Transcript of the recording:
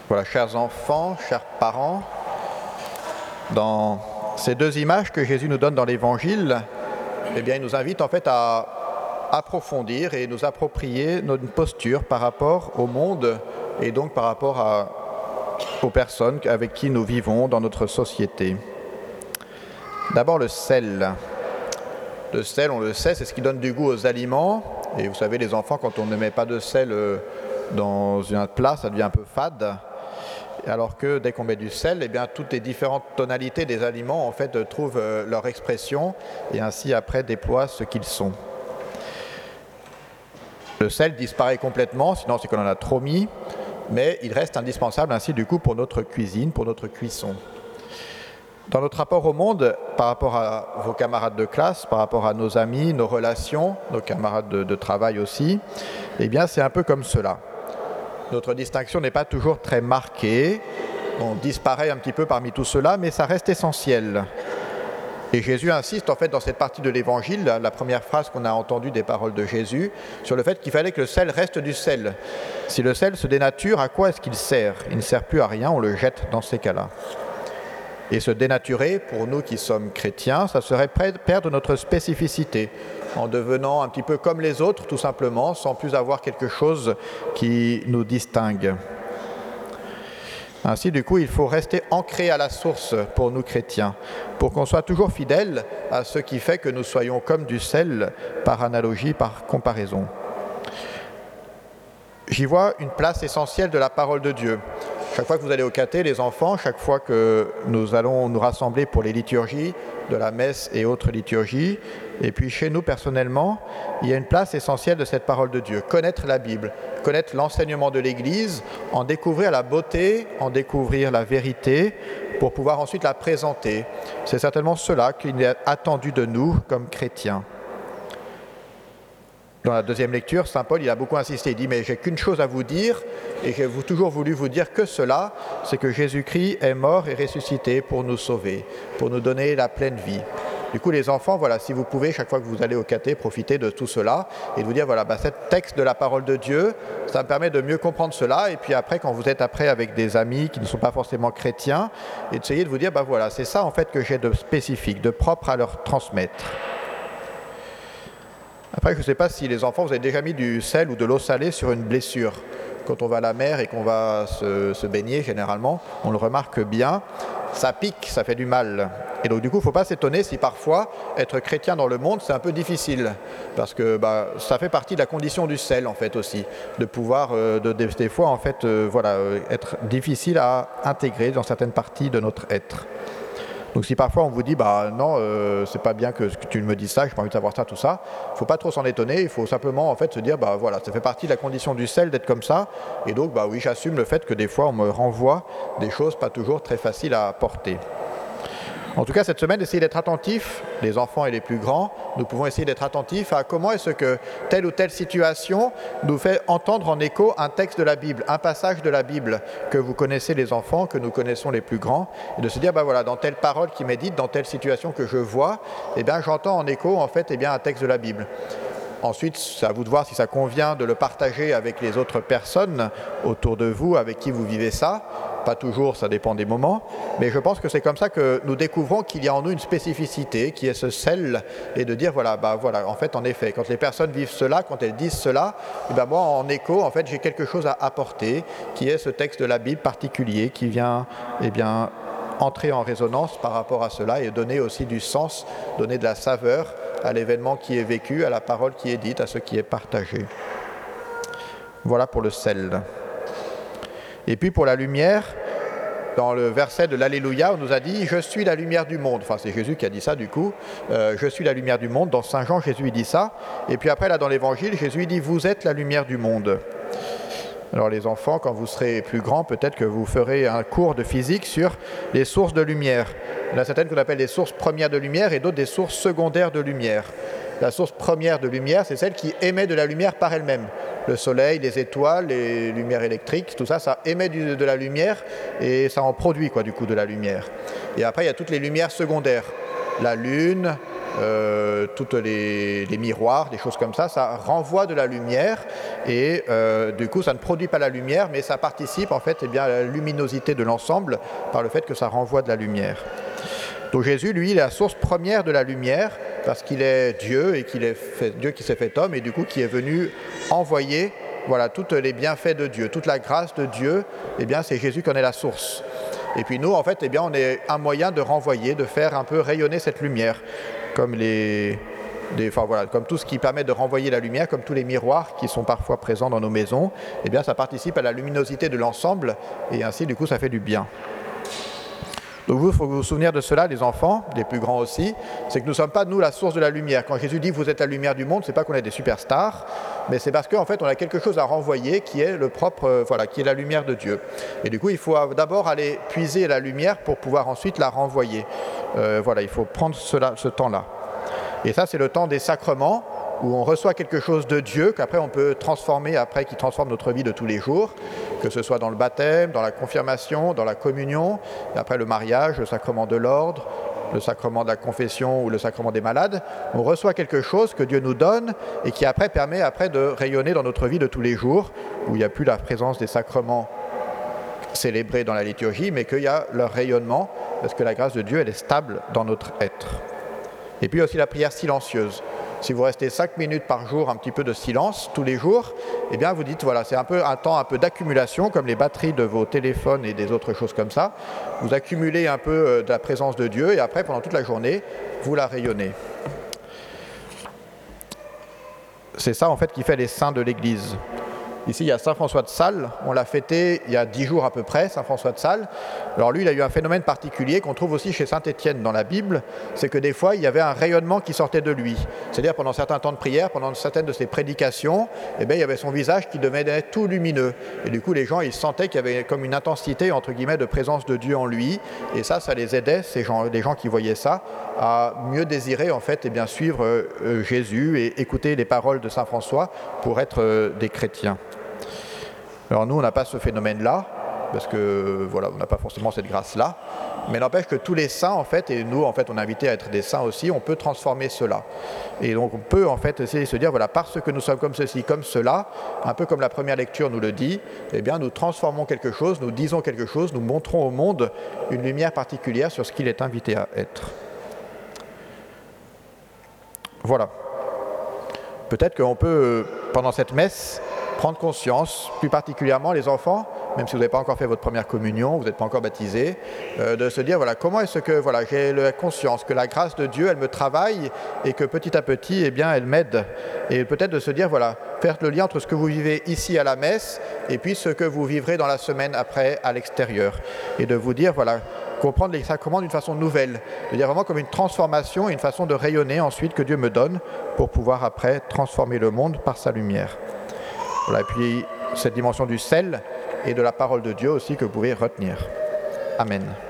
Voilà, chers enfants, chers parents, dans ces deux images que Jésus nous donne dans l'Évangile, eh bien, il nous invite en fait à approfondir et nous approprier notre posture par rapport au monde et donc par rapport aux personnes avec qui nous vivons dans notre société. D'abord le sel. Le sel, on le sait, c'est ce qui donne du goût aux aliments. Et vous savez, les enfants, quand on ne met pas de sel dans un plat, ça devient un peu fade. Alors que dès qu'on met du sel, eh bien, toutes les différentes tonalités des aliments en fait, trouvent leur expression et ainsi après déploient ce qu'ils sont. Le sel disparaît complètement, sinon c'est qu'on en a trop mis, mais il reste indispensable ainsi du coup pour notre cuisine, pour notre cuisson. Dans notre rapport au monde, par rapport à vos camarades de classe, par rapport à nos amis, nos relations, nos camarades de travail aussi, eh bien c'est un peu comme cela. Notre distinction n'est pas toujours très marquée, on disparaît un petit peu parmi tout cela, mais ça reste essentiel. Et Jésus insiste en fait dans cette partie de l'Évangile, la première phrase qu'on a entendue des paroles de Jésus, sur le fait qu'il fallait que le sel reste du sel. Si le sel se dénature, à quoi est-ce qu'il sert ? Il ne sert plus à rien, on le jette dans ces cas-là. Et se dénaturer, pour nous qui sommes chrétiens, ça serait perdre notre spécificité, en devenant un petit peu comme les autres, tout simplement, sans plus avoir quelque chose qui nous distingue. Ainsi, du coup, il faut rester ancré à la source pour nous chrétiens, pour qu'on soit toujours fidèles à ce qui fait que nous soyons comme du sel, par analogie, par comparaison. J'y vois une place essentielle de la parole de Dieu. Chaque fois que vous allez au caté, les enfants, chaque fois que nous allons nous rassembler pour les liturgies, de la messe et autres liturgies, et puis chez nous personnellement, il y a une place essentielle de cette parole de Dieu. Connaître la Bible, connaître l'enseignement de l'Église, en découvrir la beauté, en découvrir la vérité, pour pouvoir ensuite la présenter. C'est certainement cela qu'il est attendu de nous comme chrétiens. Dans la deuxième lecture, saint Paul il a beaucoup insisté, il dit « Mais j'ai qu'une chose à vous dire, et j'ai toujours voulu vous dire que cela, c'est que Jésus-Christ est mort et ressuscité pour nous sauver, pour nous donner la pleine vie. » Du coup, les enfants, voilà, si vous pouvez, chaque fois que vous allez au caté, profiter de tout cela et de vous dire, voilà, cet texte de la parole de Dieu, ça me permet de mieux comprendre cela. Et puis après, quand vous êtes après avec des amis qui ne sont pas forcément chrétiens, et d'essayer de vous dire, voilà, c'est ça en fait que j'ai de spécifique, de propre à leur transmettre. Après, je ne sais pas si les enfants, vous avez déjà mis du sel ou de l'eau salée sur une blessure. Quand on va à la mer et qu'on va se baigner, généralement, on le remarque bien, ça pique, ça fait du mal. Et donc du coup, il ne faut pas s'étonner si parfois, être chrétien dans le monde, c'est un peu difficile. Parce que ça fait partie de la condition du sel, en fait, aussi. De pouvoir, des fois, en fait, être difficile à intégrer dans certaines parties de notre être. Donc si parfois on vous dit non, c'est pas bien que tu me dises ça, j'ai pas envie de savoir ça, tout ça, il ne faut pas trop s'en étonner, il faut simplement en fait se dire voilà, ça fait partie de la condition du sel d'être comme ça, et donc oui, j'assume le fait que des fois on me renvoie des choses pas toujours très faciles à porter. En tout cas, cette semaine, essayez d'être attentifs, les enfants et les plus grands, nous pouvons essayer d'être attentifs à comment est-ce que telle ou telle situation nous fait entendre en écho un texte de la Bible, un passage de la Bible que vous connaissez les enfants, que nous connaissons les plus grands, et de se dire, voilà, dans telle parole qui médite, dans telle situation que je vois, j'entends en écho, en fait, un texte de la Bible. Ensuite, c'est à vous de voir si ça convient de le partager avec les autres personnes autour de vous, avec qui vous vivez ça. Pas toujours, ça dépend des moments, mais je pense que c'est comme ça que nous découvrons qu'il y a en nous une spécificité, qui est ce sel, et de dire voilà, en fait, en effet, quand les personnes vivent cela, quand elles disent cela, moi, en écho, en fait, j'ai quelque chose à apporter, qui est ce texte de la Bible particulier, qui vient, entrer en résonance par rapport à cela et donner aussi du sens, donner de la saveur à l'événement qui est vécu, à la parole qui est dite, à ce qui est partagé. Voilà pour le sel. Et puis pour la lumière, dans le verset de l'Alléluia, on nous a dit « Je suis la lumière du monde ». Enfin, c'est Jésus qui a dit ça du coup. « Je suis la lumière du monde ». Dans Saint Jean, Jésus dit ça. Et puis après, là, dans l'Évangile, Jésus dit « Vous êtes la lumière du monde ». Alors les enfants, quand vous serez plus grands, peut-être que vous ferez un cours de physique sur les sources de lumière. Il y en a certaines qu'on appelle les sources premières de lumière et d'autres des sources secondaires de lumière. La source première de lumière, c'est celle qui émet de la lumière par elle-même. Le soleil, les étoiles, les lumières électriques, tout ça, ça émet de la lumière et ça en produit du coup de la lumière. Et après, il y a toutes les lumières secondaires. La lune, toutes les miroirs, des choses comme ça renvoie de la lumière et du coup ça ne produit pas la lumière, mais ça participe en fait à la luminosité de l'ensemble par le fait que ça renvoie de la lumière. Donc Jésus, lui, il est la source première de la lumière parce qu'il est Dieu et qu'il est Dieu qui s'est fait homme et du coup qui est venu envoyer tous les bienfaits de Dieu, toute la grâce de Dieu, c'est Jésus qui en est la source. Et puis nous, en fait, on est un moyen de renvoyer, de faire un peu rayonner cette lumière, comme comme tout ce qui permet de renvoyer la lumière, comme tous les miroirs qui sont parfois présents dans nos maisons, ça participe à la luminosité de l'ensemble et ainsi, du coup, ça fait du bien. Donc il faut vous souvenir de cela, les enfants, les plus grands aussi, c'est que nous ne sommes pas, nous, la source de la lumière. Quand Jésus dit « vous êtes la lumière du monde », ce n'est pas qu'on est des superstars, mais c'est parce qu'en fait, on a quelque chose à renvoyer qui est qui est la lumière de Dieu. Et du coup, il faut d'abord aller puiser la lumière pour pouvoir ensuite la renvoyer. Il faut prendre ce temps-là. Et ça, c'est le temps des sacrements, où on reçoit quelque chose de Dieu qu'après on peut transformer, qui transforme notre vie de tous les jours, que ce soit dans le baptême, dans la confirmation, dans la communion, et après le mariage, le sacrement de l'ordre, le sacrement de la confession ou le sacrement des malades. On reçoit quelque chose que Dieu nous donne et qui permet de rayonner dans notre vie de tous les jours, où il n'y a plus la présence des sacrements célébrés dans la liturgie, mais qu'il y a leur rayonnement, parce que la grâce de Dieu, elle est stable dans notre être. Et puis aussi la prière silencieuse. Si vous restez 5 minutes par jour, un petit peu de silence tous les jours, vous dites, c'est un temps d'accumulation, comme les batteries de vos téléphones et des autres choses comme ça. Vous accumulez un peu de la présence de Dieu et après, pendant toute la journée, vous la rayonnez. C'est ça, en fait, qui fait les saints de l'Église. Ici, il y a Saint François de Sales, on l'a fêté il y a 10 jours à peu près, Saint François de Sales. Alors lui, il a eu un phénomène particulier qu'on trouve aussi chez Saint Étienne dans la Bible, c'est que des fois, il y avait un rayonnement qui sortait de lui. C'est-à-dire pendant certains temps de prière, pendant certaines de ses prédications, il y avait son visage qui devenait tout lumineux. Et du coup, les gens, ils sentaient qu'il y avait comme une intensité, entre guillemets, de présence de Dieu en lui. Et ça les aidait, les gens qui voyaient ça, à mieux désirer, en fait, suivre Jésus et écouter les paroles de Saint François pour être des chrétiens. Alors nous, on n'a pas ce phénomène-là, parce que on n'a pas forcément cette grâce-là, mais n'empêche que tous les saints, en fait, et nous, en fait, on est invités à être des saints aussi, on peut transformer cela. Et donc on peut, en fait, essayer de se dire, parce que nous sommes comme ceci, comme cela, un peu comme la première lecture nous le dit, nous transformons quelque chose, nous disons quelque chose, nous montrons au monde une lumière particulière sur ce qu'il est invité à être. Voilà. Peut-être qu'on peut, pendant cette messe, prendre conscience, plus particulièrement les enfants, même si vous n'avez pas encore fait votre première communion, vous n'êtes pas encore baptisé, de se dire comment est-ce que j'ai la conscience que la grâce de Dieu, elle me travaille et que petit à petit, elle m'aide. Et peut-être de se dire, faire le lien entre ce que vous vivez ici à la messe et puis ce que vous vivrez dans la semaine après à l'extérieur. Et de vous dire, comprendre les sacrements d'une façon nouvelle, de dire vraiment comme une transformation et une façon de rayonner ensuite que Dieu me donne pour pouvoir après transformer le monde par sa lumière. Et puis cette dimension du sel et de la parole de Dieu aussi que vous pouvez retenir. Amen.